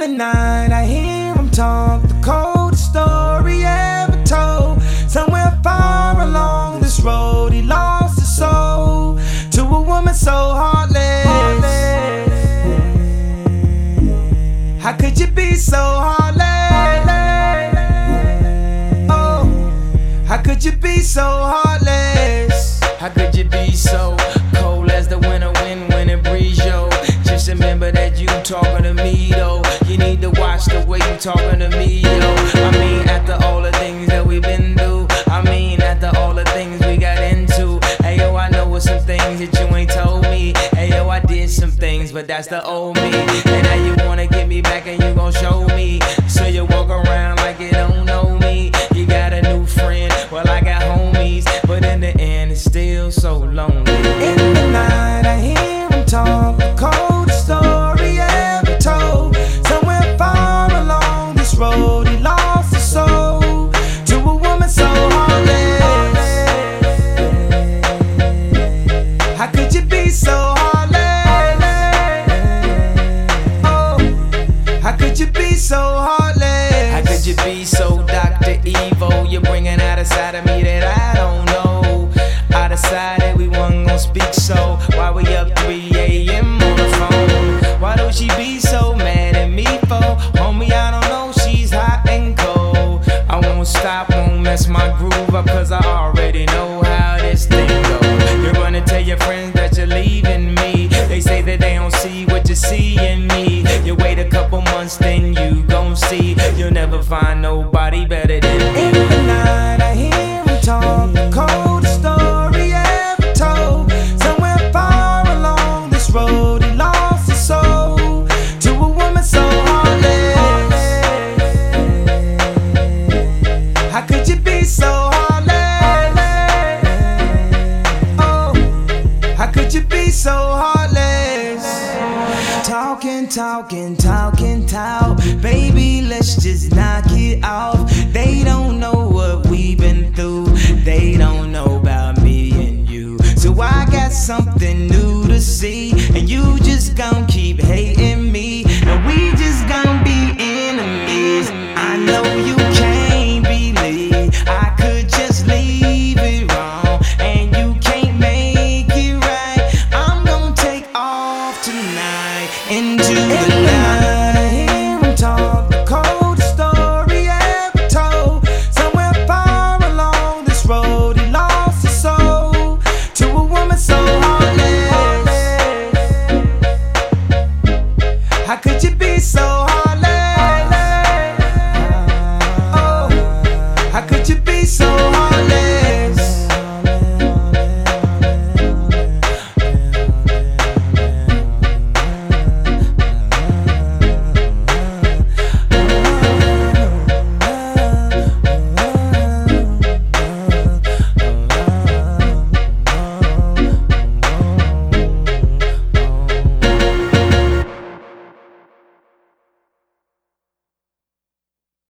the night I hear him talk, the coldest story ever told. Somewhere far along this road, he lost his soul to a woman so heartless. How could you be so heartless? Oh, how could you be so heartless? How could you be so cold as the winter wind when it breeze, yo? Just remember that you talking to me, though. You need to watch the way you talking to me, yo. I mean, after all the things that we've been through, I mean, after all the things we got into. Hey, yo, I know some things that you ain't told me. Hey, yo, I did some things, but that's the old me. And now you wanna get me back and you gon' show me. So you walk around like you don't know me. You got a new friend, well, I got homies. But in the end, it's still so lonely. In the night I hear him talk, the coldest story ever told. Somewhere far along this road, he lost his soul to a woman so heartless. How could you be so heartless? Oh, how could you be so heartless? How could you be so Dr. Evil? You're bringing out a side of me that I don't know. I decided we wasn't gon' speak, so why we up 3 a.m. on the phone? Why don't she be so mad at me for? Homie, I don't know, she's hot and cold. I won't stop, won't mess my groove up, cause I already know how this thing goes. You're gonna tell your friends that you're leaving me. They say that they don't see what you see in me. You wait a couple months, then you gon' see. You'll never find nobody better than me. In the night I hear him talk, the coldest story ever told. Somewhere far along this road, he lost his soul to a woman so heartless. How could you be so heartless? Oh, how could you be so heartless? Talking, talking, talking, talk. Baby, let's just knock it off. They don't know what we've been through. They don't know about me and you. So I got something new to see, and you just gon' keep hating me.